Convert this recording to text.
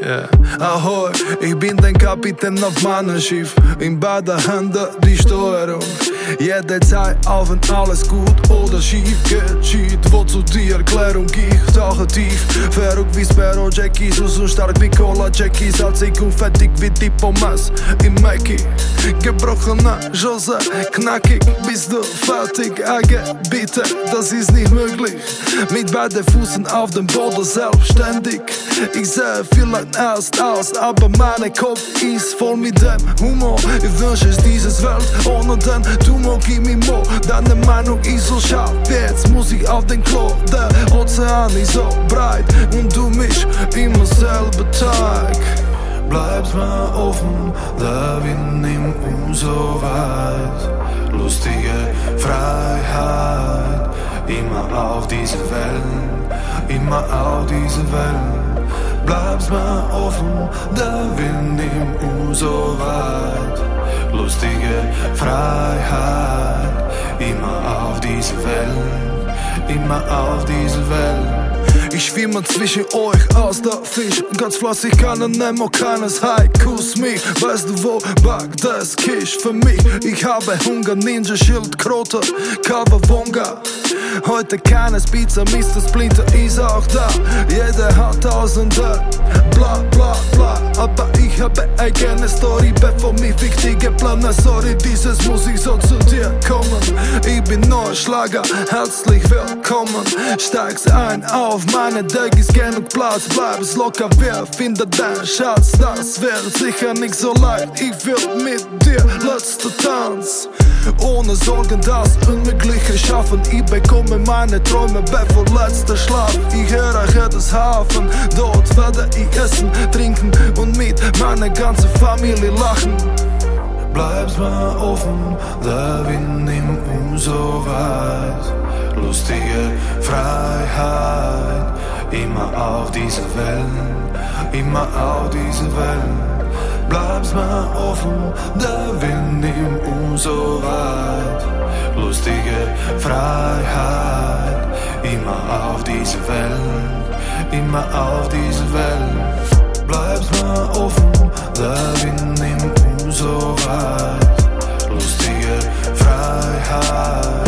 Yeah. Ahoi, ich bin dein Kapitän auf meinem Schiff. In beiden Händen die Steuerung. Jederzeit auf und alles gut oder schief geschieht. Wozu die Erklärung? Ich tauche tief. Verrückt wie Sparrow Jackies, so stark wie Cola Jackies. Salzig und fettig wie Diplomas im Mackie. Gebrochener Jose, knackig, bist du fertig? Bitte, das ist nicht möglich. Mit beiden Füßen auf dem Boden selbstständig. Ich sehe vielleicht erst aus, aber mein Kopf ist voll mit dem Humor. Ich wünsche es dieses Welt ohne den Tumor. Gib mir Mo, deine Meinung ist so scharf. Jetzt muss ich auf den Klo. Der Ozean ist so breit und du mich immer selber Tag. Bleib's mal offen, der Wind nimmt uns so weit. Lustige Freiheit, immer auf diese Wellen, immer auf diese Wellen. Bleib's mal offen, der Wind nimmt uns so weit. Lustige Freiheit, immer auf diese Wellen, immer auf diese Wellen. Ich schwimme zwischen euch aus der Fisch. Ganz fleißig, keiner Nemo, keines Hai. Kuss mich, weißt du wo, Bagdad Kisch für mich. Ich habe Hunger, Ninja, Schildkröte, Kawabonga. Heute keines Pizza, Mr. Splinter ist auch da. Jeder hat Tausende, bla bla bla. Aber ich habe eigene Story, bevor mich wichtige Pläne. Sorry, dieses muss ich so zu dir kommen. Ich bin Neuschlager, herzlich willkommen. Steigst ein auf meine Deck, ist genug Platz. Bleib es locker, wer findet deinen Schatz? Das wird sicher nicht so leicht. Ich will mit dir letzter Tanz. Ohne Sorgen das Unmögliche schaffen. Ich bekomme meine Träume bevor letzter Schlaf. Ich erreiche das Hafen, dort werde ich essen, trinken und mit meiner ganzen Familie lachen. Bleib's mal offen, der Wind nimmt uns so weit. Lustige Freiheit, immer auf diese Wellen, immer auf diese Wellen. Bleib's mal offen, der Wind nimmt uns so weit. Lustige Freiheit, immer auf diese Wellen, immer auf diese Wellen. Bleib's mal offen, der Wind nimmt uns so weit. Lustige Freiheit.